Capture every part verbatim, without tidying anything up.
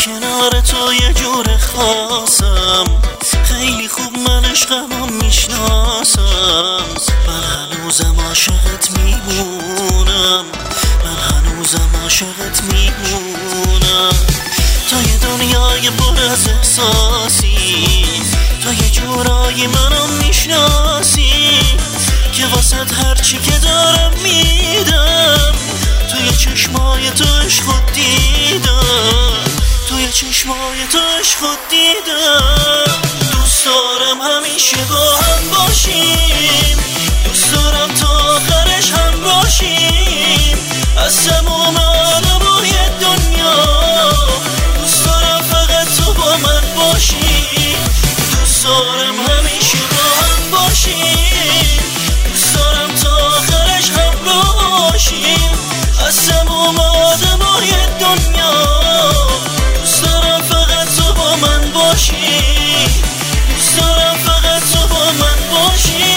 کنار تو یه جور خاصم، خیلی خوب من عشقمو میشناسم. من هنوزم عاشقت میمونم، من هنوزم عاشقت میمونم. تو یه دنیای پر از احساسی، تو یه جورایی منو میشناسی که واسه هرچی که دارم میدم. توی چشمای تو عشق دیدم، توی چشمای تو عشق دیدم. دوست دارم همیشه با هم باشیم، دوست دارم تا آخرش هم باشیم. از تمام عالم و یه دنیا دوست دارم فقط تو با من باشی. دوست دارم همیشه با هم باشیم، دوست دارم تا آخرش هم باشیم. از تمام آدمای دنیا دوست دارم فقط تو با من باشی، دوست دارم فقط تو با من باشی.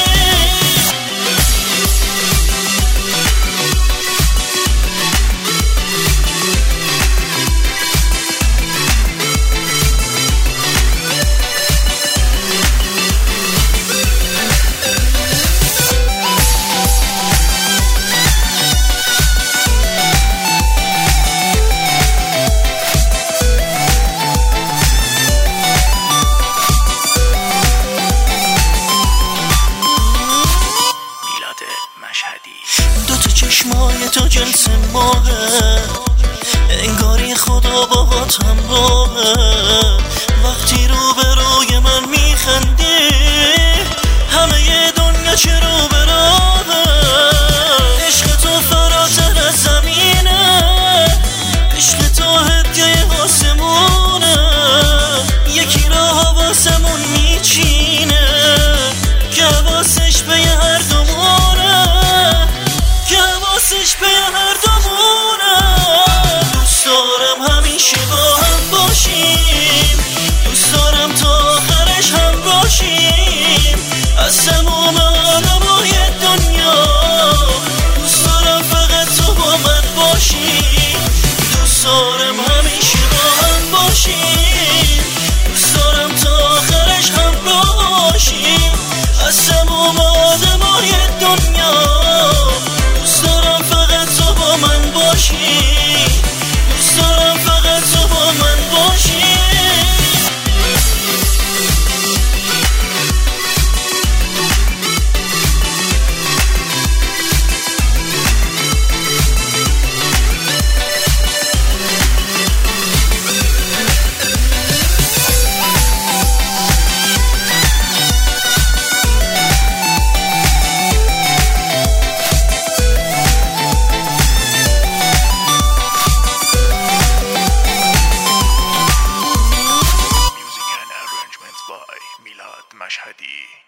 دوتا چشمای تو جنس ماهه، انگاری خدا باهات همراهه. وقتی رو به روی من میخندی همه ی دنیا چه رو به راهه. عشق تو فراتر از زمینه، عشق تو هدیه آسمونه. یکی را حواسمون میچینه که حواسش به هر دومونه، که حواسش به هر دومونه. دوست دارم همیشه با هم باشیم، دوست دارم تا آخرش هم باشیم. از تمام عالمای دنیا دوست دارم فقط تو با من باشی. دوست دارم همیشه با هم باشیم، دوست دارم تا آخرش هم باشیم. از تمام آدمای دنیا دوست دارم فقط تو با من باشی، دوست دارم فقط تو با من باشی. میلاد مشهدی.